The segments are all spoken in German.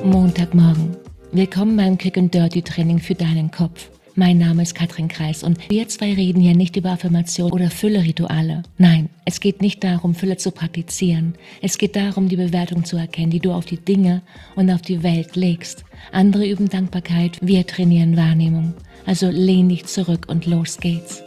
Montagmorgen. Willkommen beim Quick and Dirty Training für deinen Kopf. Mein Name ist Katrin Kreis und wir zwei reden hier nicht über Affirmation oder Fülle-Rituale. Nein, es geht nicht darum, Fülle zu praktizieren. Es geht darum, die Bewertung zu erkennen, die du auf die Dinge und auf die Welt legst. Andere üben Dankbarkeit, wir trainieren Wahrnehmung. Also lehn dich zurück und los geht's.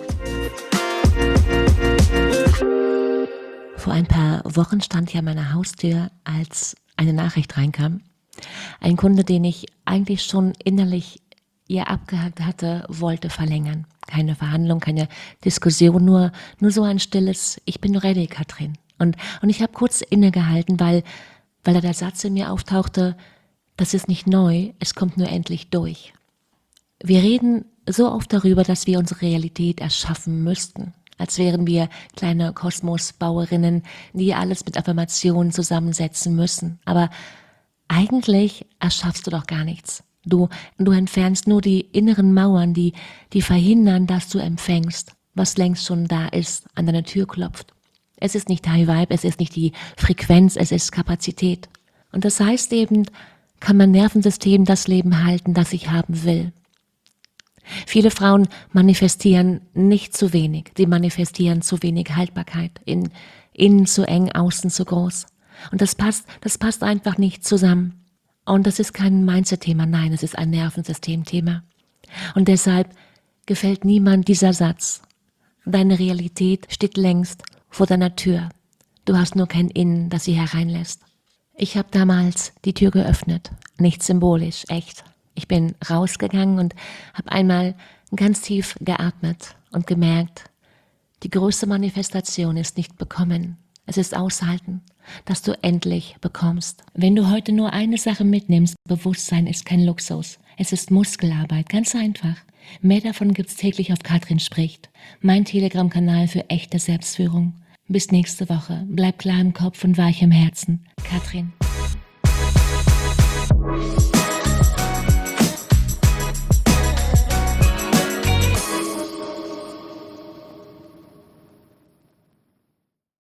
Vor ein paar Wochen stand ich an meiner Haustür, als eine Nachricht reinkam. Ein Kunde, den ich eigentlich schon innerlich abgehakt hatte, wollte verlängern. Keine Verhandlung, keine Diskussion, nur so ein stilles "Ich bin ready, Katrin". Und ich habe kurz innegehalten, weil da der Satz in mir auftauchte: Das ist nicht neu, es kommt nur endlich durch. Wir reden so oft darüber, dass wir unsere Realität erschaffen müssten, als wären wir kleine Kosmosbauerinnen, die alles mit Affirmationen zusammensetzen müssen. Aber eigentlich erschaffst du doch gar nichts. Du entfernst nur die inneren Mauern, die verhindern, dass du empfängst, was längst schon da ist, an deine Tür klopft. Es ist nicht High Vibe, es ist nicht die Frequenz, es ist Kapazität. Und das heißt eben, kann mein Nervensystem das Leben halten, das ich haben will. Viele Frauen manifestieren nicht zu wenig, sie manifestieren zu wenig Haltbarkeit, innen zu eng, außen zu groß. Und das passt einfach nicht zusammen. Und das ist kein Mindset-Thema, nein, es ist ein Nervensystem-Thema. Und deshalb gefällt niemand dieser Satz. Deine Realität steht längst vor deiner Tür. Du hast nur kein Innen, das sie hereinlässt. Ich habe damals die Tür geöffnet, nicht symbolisch, echt. Ich bin rausgegangen und habe einmal ganz tief geatmet und gemerkt, die größte Manifestation ist nicht bekommen. Es ist aushalten, dass du endlich bekommst. Wenn du heute nur eine Sache mitnimmst, Bewusstsein ist kein Luxus. Es ist Muskelarbeit, ganz einfach. Mehr davon gibt's täglich auf Katrin spricht. Mein Telegram-Kanal für echte Selbstführung. Bis nächste Woche. Bleib klar im Kopf und weich im Herzen. Katrin.